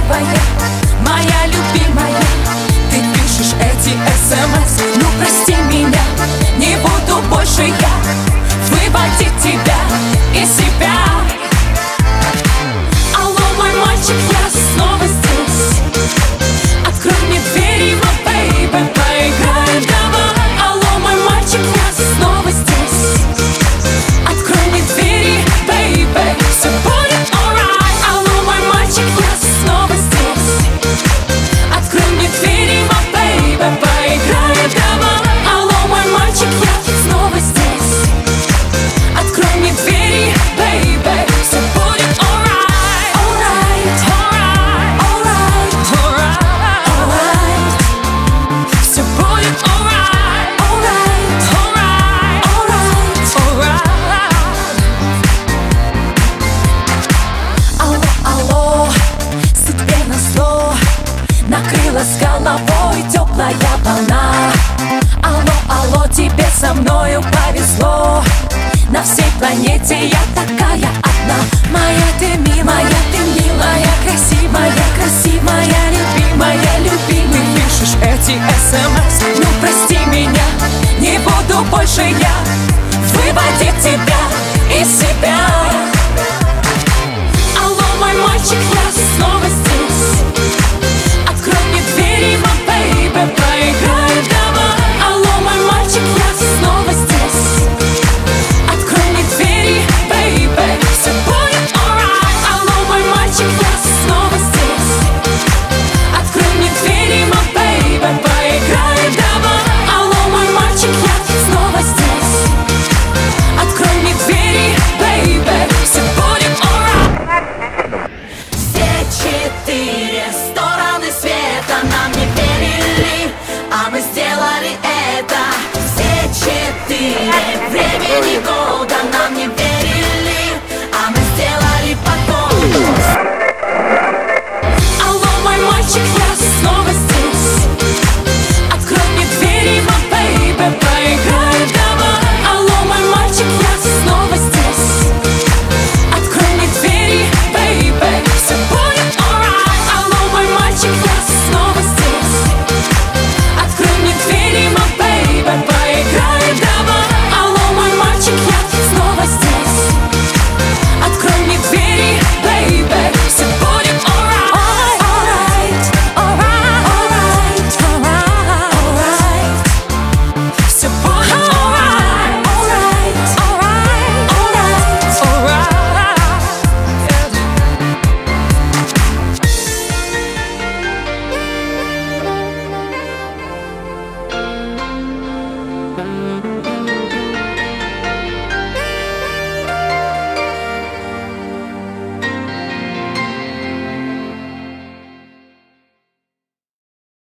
красивая, моя любимая. Ты пишешь эти СМС, ну прости меня, не буду больше я выводить тебя из себя. Алло, мой мальчик, я снова здесь. Открой мне двери, my baby, поиграем давай. Алло, мой мальчик, я снова здесь. Открой мне двери, baby, все будет alright. Алло, мой мальчик, я снова здесь. Открой мне двери, my baby, поиграем давай. Алло, мой мальчик, я снова здесь. Открой мне двери, baby, все будет alright. Alright, alright, alright, alright, alright. Все будет alright. Alright, alright, alright, alright. Алло, алло, судьбе назло накрыла с головой теплая волна. Алло, алло, тебе со мною повезло. На всей планете я такая одна. Моя ты милая, красивая, красивая, любимая, любимая. Ты пишешь эти СМС, ну прости меня, не буду больше я выводить тебя из себя. Алло, мой мальчик, я снова здесь. Открой мне двери, my baby, поиграем давай. Алло, мой мальчик, я снова здесь. Открой мне двери, baby, все будет alright. Алло, мой мальчик, я снова здесь. Открой мне двери, my baby, поиграем давай. Алло, мой мальчик, я снова здесь. Открой мне двери, baby, все будет alright. Все четыре стороны света нам не верили, а мы сделали это. Все четыре времени года нам не верили, а мы сделали потом. Алло, мой мальчик, я